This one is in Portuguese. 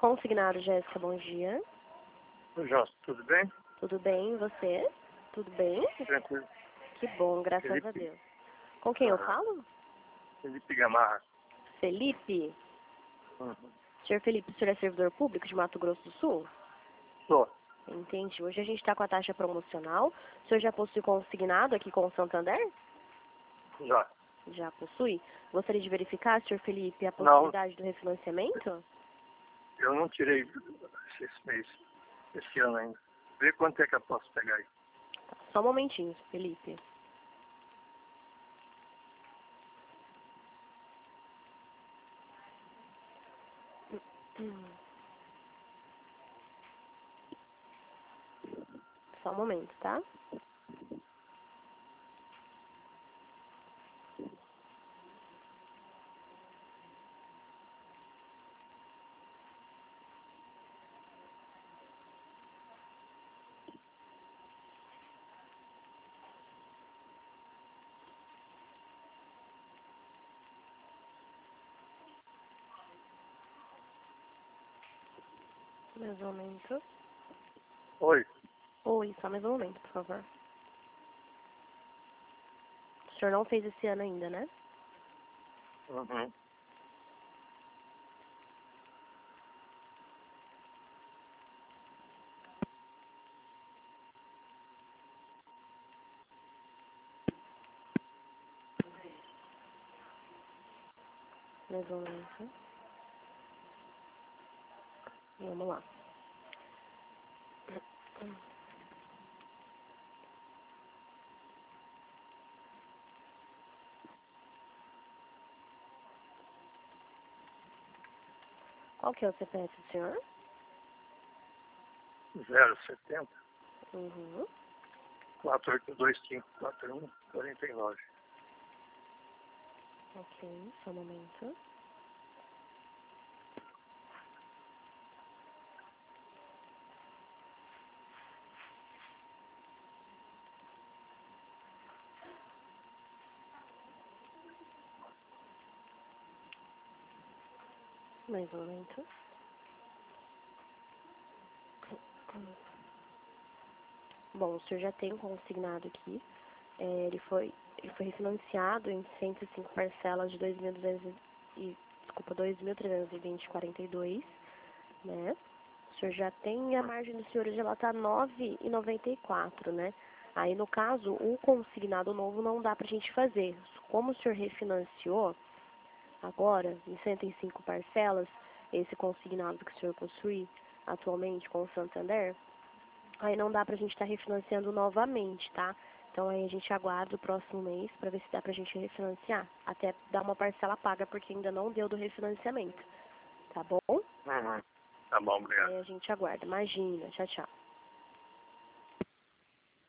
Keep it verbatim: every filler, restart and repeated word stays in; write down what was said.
Consignado, Jéssica, bom dia. Oi, João, tudo bem? Tudo bem, e você? Tudo bem? Tranquilo. Que bom, graças Felipe. a Deus. Com quem eu Aham. falo? Felipe Gamarra. Felipe? Uhum. Senhor Felipe, o senhor é servidor público de Mato Grosso do Sul? Sou. Entendi. Hoje a gente está com a taxa promocional. O senhor já possui consignado aqui com o Santander? Já. Já possui. Gostaria de verificar, senhor Felipe, a Não. possibilidade do refinanciamento? Eu não tirei esse mês, esse ano ainda. Vê quanto é que eu posso pegar aí. Tá, só um momentinho, Felipe. Hum. Só um momento, tá? Mais um momento. Oi. Oi, só mais um momento, por favor. O senhor não fez esse ano ainda, né? Uhum. Mais um momento. Vamos lá. Qual que é o C P F do senhor? zero setenta, Uhum. quatro oito dois cinco quatro um quarenta e nove. Ok, só um momento. Mais um momento. Bom, o senhor já tem consignado aqui. É, ele foi, ele foi refinanciado em cento e cinco parcelas de dois mil duzentos e, desculpa, dois mil trezentos e vinte e quarenta e dois, né? O senhor já tem a margem do senhor, ela está nove e noventa e quatro, né? Aí, no caso, o consignado novo não dá pra gente fazer. Como o senhor refinanciou, agora, em cento e cinco parcelas, esse consignado que o senhor possui atualmente com o Santander, aí não dá pra gente estar refinanciando novamente, tá? Então aí a gente aguarda o próximo mês pra ver se dá pra gente refinanciar. Até dar uma parcela paga, porque ainda não deu do refinanciamento. Tá bom? Uhum. Tá bom, obrigado. Aí a gente aguarda. Imagina. Tchau, tchau.